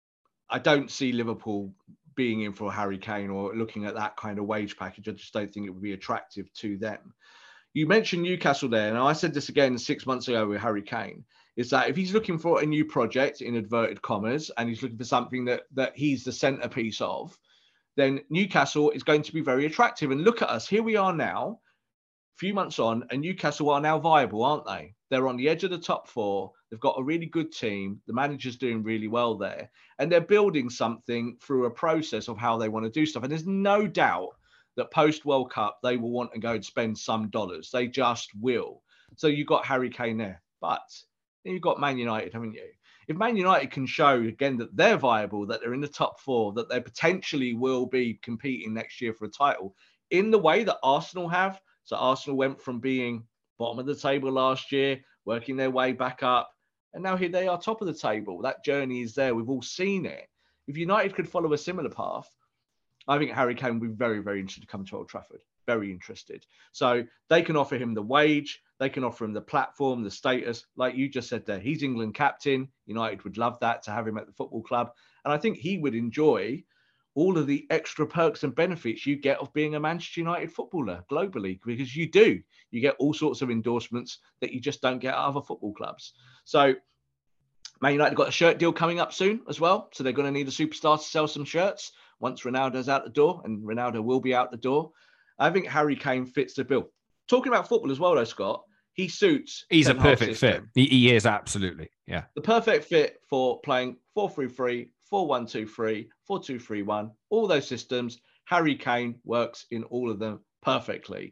I don't see Liverpool being in for Harry Kane or looking at that kind of wage package. I just don't think it would be attractive to them. You mentioned Newcastle there, and I said this again six months ago with Harry Kane, is that if he's looking for a new project, in inverted commas, and he's looking for something that, that he's the centerpiece of, then Newcastle is going to be very attractive. And look at us. Here we are now, a few months on, and Newcastle are now viable, aren't they? They're on the edge of the top four. They've got a really good team. The manager's doing really well there. And they're building something through a process of how they want to do stuff. And there's no doubt that post-World Cup, they will want to go and spend some dollars. They just will. So you've got Harry Kane there. But then you've got Man United, haven't you? If Man United can show, again, that they're viable, that they're in the top four, that they potentially will be competing next year for a title, in the way that Arsenal have. So Arsenal went from being bottom of the table last year, working their way back up, and now here they are top of the table. That journey is there. We've all seen it. If United could follow a similar path, I think Harry Kane would be very, very interested to come to Old Trafford. Very interested. So they can offer him the wage. They can offer him the platform, the status. Like you just said there, he's England captain. United would love that, to have him at the football club. And I think he would enjoy all of the extra perks and benefits you get of being a Manchester United footballer globally, because you do. You get all sorts of endorsements that you just don't get at other football clubs. So Man United got a shirt deal coming up soon as well. So they're going to need a superstar to sell some shirts once Ronaldo's out the door, and Ronaldo will be out the door. I think Harry Kane fits the bill. Talking about football as well, though, Scott, he suits. He's a perfect fit. He, he is, absolutely. Yeah. The perfect fit for playing four three three, four one two three, four two three one, all those systems. Harry Kane works in all of them perfectly.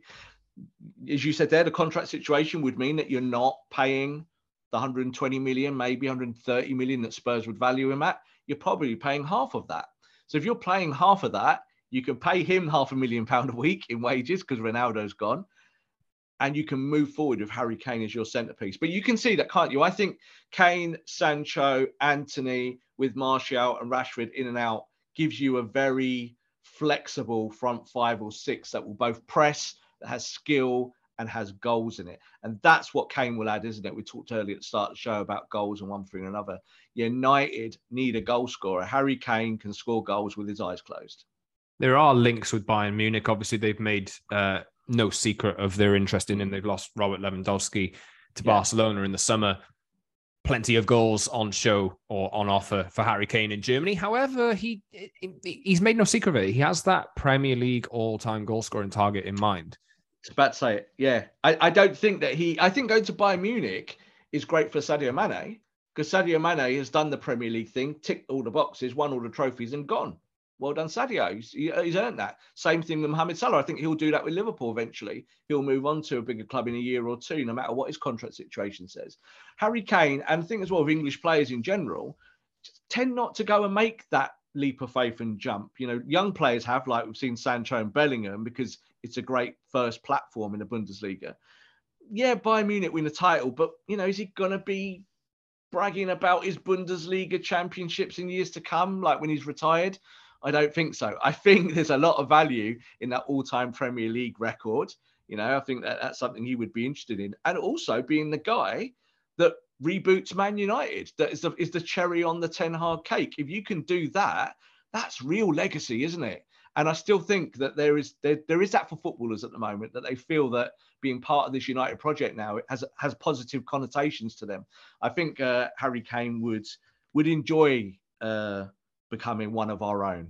As you said there, the contract situation would mean that you're not paying the one hundred twenty million, maybe one hundred thirty million that Spurs would value him at. You're probably paying half of that. So if you're paying half of that, you can pay him half a million pound a week in wages because Ronaldo's gone. And you can move forward with Harry Kane as your centerpiece. But you can see that, can't you? I think Kane, Sancho, Anthony with Martial and Rashford in and out gives you a very flexible front five or six that will both press, that has skill and has goals in it. And that's what Kane will add, isn't it? We talked earlier at the start of the show about goals and one thing and another. United need a goal scorer. Harry Kane can score goals with his eyes closed. There are links with Bayern Munich. Obviously, they've made uh, no secret of their interest in him. They've lost Robert Lewandowski to yeah. Barcelona in the summer. Plenty of goals on show or on offer for Harry Kane in Germany. However, he he's made no secret of it. He has that Premier League all-time goal-scoring target in mind. It's about to say it. Yeah. I, I don't think that he... I think going to Bayern Munich is great for Sadio Mane, because Sadio Mane has done the Premier League thing, ticked all the boxes, won all the trophies and gone. Well done, Sadio. He's, he's earned that. Same thing with Mohamed Salah. I think he'll do that with Liverpool eventually. He'll move on to a bigger club in a year or two, no matter what his contract situation says. Harry Kane, and I think as well of English players in general, tend not to go and make that leap of faith and jump. You know, young players have, like we've seen Sancho and Bellingham, because it's a great first platform in the Bundesliga. Yeah, Bayern Munich win the title, but, you know, is he going to be bragging about his Bundesliga championships in years to come, like when he's retired? I don't think so. I think there's a lot of value in that all-time Premier League record. You know, I think that that's something he would be interested in. And also being the guy that reboots Man United, that is the, is the cherry on the Ten Hag cake. If you can do that, that's real legacy, isn't it? And I still think that there is there, there is that for footballers at the moment, that they feel that being part of this United project now, it has has positive connotations to them. I think uh, Harry Kane would would enjoy uh, becoming one of our own.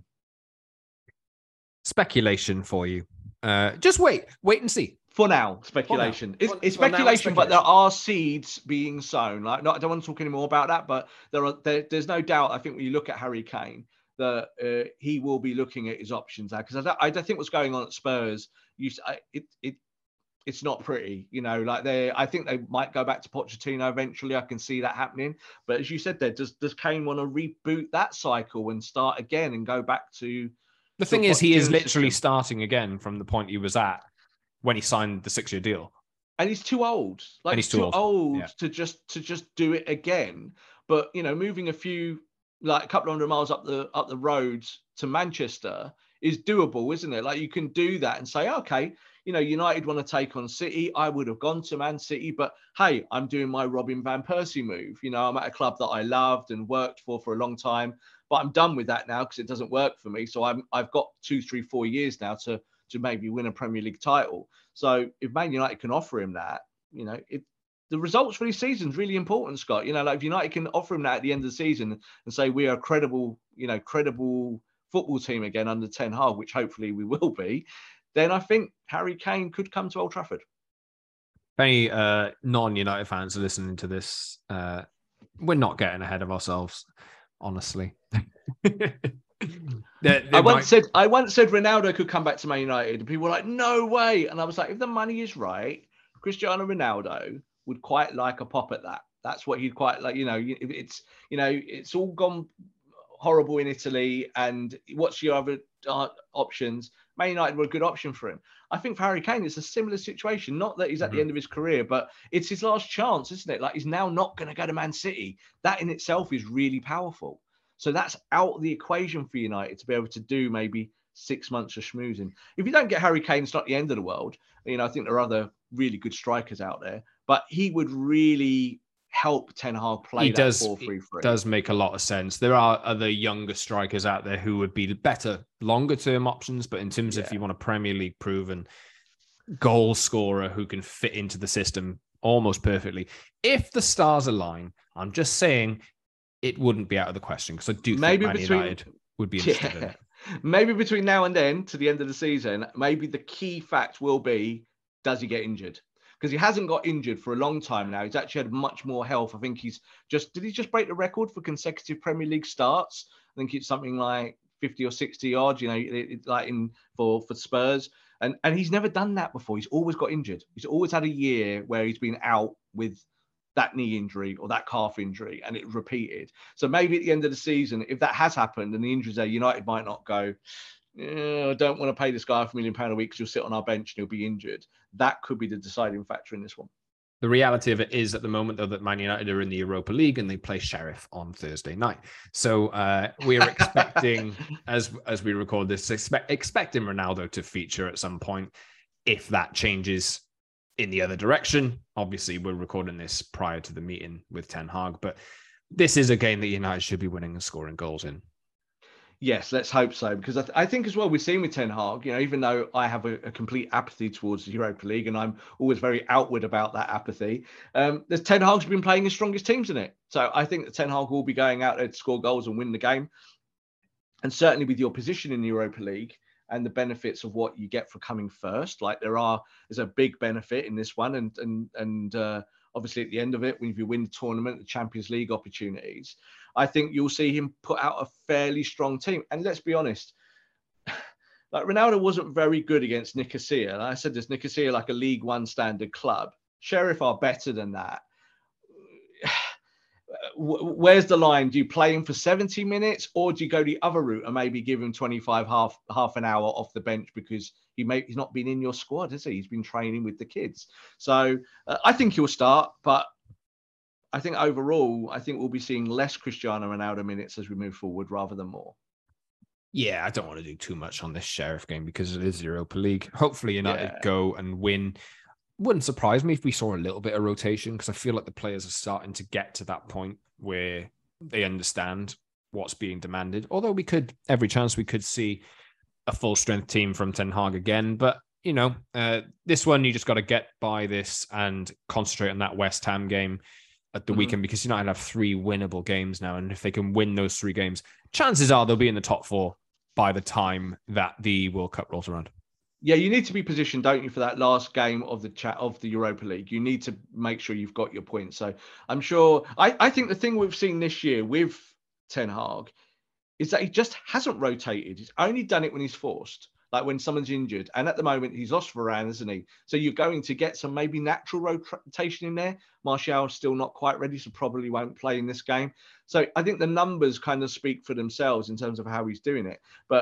Speculation for you. Uh, just wait, wait and see. For now, speculation. For now. It's, for, it's for speculation, but there are seeds being sown. Like, not, I don't want to talk any more about that, but there are. There, there's no doubt. I think when you look at Harry Kane, that uh, he will be looking at his options now, because I don't, I don't think what's going on at Spurs, you, I, it, it, it's not pretty. You know, like they. I think they might go back to Pochettino eventually. I can see that happening. But as you said there, does does Kane want to reboot that cycle and start again and go back to? The thing is, he is literally system? starting again from the point he was at when he signed the six-year deal. And he's too old. Like, and he's too, too old, old yeah. to just to just do it again. But, you know, moving a few like a couple of hundred miles up the up the roads to Manchester is doable, isn't it? Like you can do that and say, okay, you know, United want to take on City. I would have gone to Man City, but hey, I'm doing my Robin van Persie move. You know, I'm at a club that I loved and worked for for a long time, but I'm done with that now because it doesn't work for me. So I'm I've got two, three, four years now to to maybe win a Premier League title. So if Man United can offer him that, you know, it. The results for his season is really important, Scott. You know, like if United can offer him that at the end of the season and say we are a credible, you know, credible football team again under Ten Hag, which hopefully we will be, then I think Harry Kane could come to Old Trafford. If any uh, non-United fans are listening to this, uh, we're not getting ahead of ourselves, honestly. they're, they're I once might... said I once said Ronaldo could come back to Man United, and people were like, "No way!" And I was like, "If the money is right, Cristiano Ronaldo would quite like a pop at that. That's what he'd quite like. You know, it's you know, it's all gone horrible in Italy, and what's your other uh, options? Man United were a good option for him. I think for Harry Kane, it's a similar situation. Not that he's at mm-hmm. the end of his career, but it's his last chance, isn't it? Like he's now not going to go to Man City. That in itself is really powerful. So that's out of the equation for United to be able to do maybe six months of schmoozing. If you don't get Harry Kane, it's not the end of the world. You know, I think there are other really good strikers out there, but he would really help Ten Hag play he that does, four three three. Does make a lot of sense. There are other younger strikers out there who would be better longer term options, but in terms yeah. of if you want a Premier League proven goal scorer who can fit into the system almost perfectly, if the stars align, I'm just saying it wouldn't be out of the question because I do maybe think Man between, United would be interested yeah. in it. Maybe between now and then to the end of the season, maybe the key fact will be, does he get injured? Because he hasn't got injured for a long time now. He's actually had much more health. I think he's just, did he just break the record for consecutive Premier League starts? I think it's something like fifty or sixty odd, you know, it, it, like in for, for Spurs. And, and he's never done that before. He's always got injured. He's always had a year where he's been out with that knee injury or that calf injury, and it repeated. So maybe at the end of the season, if that has happened and the injury's there, United might not go, I don't want to pay this guy half a million pound a week because he'll sit on our bench and he'll be injured. That could be the deciding factor in this one. The reality of it is at the moment, though, that Man United are in the Europa League and they play Sheriff on Thursday night. So uh, we are expecting, as as we record this, expect, expecting Ronaldo to feature at some point. If that changes in the other direction, obviously we're recording this prior to the meeting with Ten Hag, but this is a game that United should be winning and scoring goals in. Yes, let's hope so. Because I, th- I think as well, we've seen with Ten Hag, you know, even though I have a, a complete apathy towards the Europa League and I'm always very outward about that apathy, um, there's Ten Hag's been playing his strongest teams in it. So I think that Ten Hag will be going out there to score goals and win the game. And certainly with your position in the Europa League and the benefits of what you get for coming first, like there are, there's a big benefit in this one. And, and, and uh, obviously at the end of it, when you win the tournament, the Champions League opportunities, I think you'll see him put out a fairly strong team. And let's be honest, like Ronaldo wasn't very good against Nicosia. And I said this, Nicosia like a League One standard club. Sheriff are better than that. Where's the line? Do you play him for seventy minutes or do you go the other route and maybe give him twenty-five, half half an hour off the bench because he may, he's not been in your squad, has he? He's been training with the kids. So uh, I think he'll start, but I think overall, I think we'll be seeing less Cristiano Ronaldo minutes as we move forward rather than more. Yeah, I don't want to do too much on this Sheriff game because it is the Europa League. Hopefully United yeah. go and win. Wouldn't surprise me if we saw a little bit of rotation because I feel like the players are starting to get to that point where they understand what's being demanded. Although we could, every chance we could see a full strength team from Ten Hag again. But, you know, uh, this one, you just got to get by this and concentrate on that West Ham game at the mm-hmm. weekend because United have three winnable games now. And if they can win those three games, chances are they'll be in the top four by the time that the World Cup rolls around. Yeah, you need to be positioned, don't you, for that last game of the chat of the Europa League. You need to make sure you've got your points. So I'm sure, I, I think the thing we've seen this year with Ten Hag is that he just hasn't rotated. He's only done it when he's forced, like when someone's injured. And at the moment, he's lost Varane, isn't he? So you're going to get some maybe natural rotation in there. Martial's still not quite ready, so probably won't play in this game. So I think the numbers kind of speak for themselves in terms of how he's doing it. But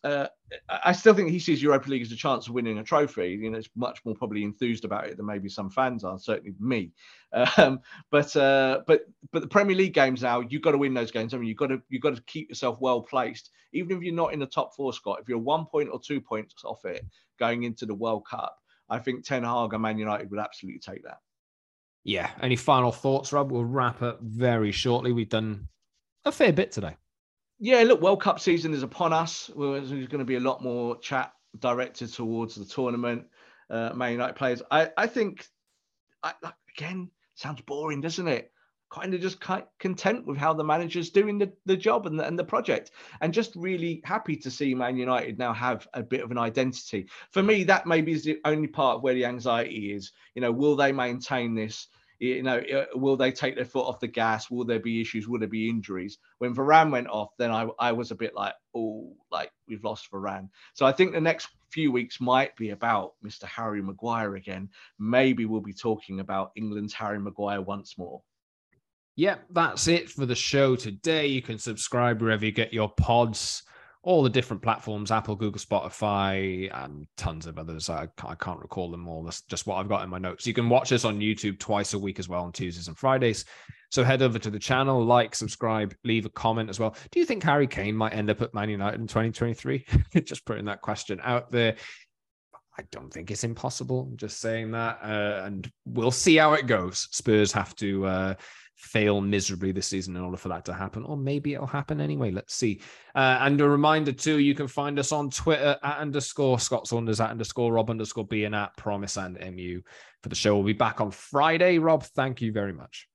uh, I still think he sees Europa League as a chance of winning a trophy. You know, it's much more probably enthused about it than maybe some fans are, certainly me. Um, but uh, but but the Premier League games now, you've got to win those games. I mean, you've got to you've got to keep yourself well placed, even if you're not in the top four, Scott. If you're one point or two points off it going into the World Cup, I think Ten Hag and Man United would absolutely take that. Yeah. Any final thoughts, Rob? We'll wrap up very shortly. We've done a fair bit today. Yeah, look, World Cup season is upon us. There's going to be a lot more chat directed towards the tournament, uh, Man United players. I, I think, I, again, sounds boring, doesn't it? Kind of just kind content with how the manager's doing the, the job and the, and the project, and just really happy to see Man United now have a bit of an identity. For me, that maybe is the only part of where the anxiety is. You know, will they maintain this? You know, will they take their foot off the gas? Will there be issues? Will there be injuries? When Varane went off, then I, I was a bit like, oh, like we've lost Varane. So I think the next few weeks might be about Mister Harry Maguire again. Maybe we'll be talking about England's Harry Maguire once more. Yeah, that's it for the show today. You can subscribe wherever you get your pods, all the different platforms, Apple, Google, Spotify, and tons of others. I, I can't recall them all. That's just what I've got in my notes. You can watch us on YouTube twice a week as well, on Tuesdays and Fridays. So head over to the channel, like, subscribe, leave a comment as well. Do you think Harry Kane might end up at Man United in twenty twenty-three? Just putting that question out there. I don't think it's impossible. I'm just saying that. Uh, and we'll see how it goes. Spurs have to uh, fail miserably this season in order for that to happen, or maybe it'll happen anyway. Let's see. Uh, and a reminder too, you can find us on Twitter at underscore Scott Saunders, at underscore Rob underscore B, and at Promise and M U for the show. We'll be back on Friday. Rob, thank you very much.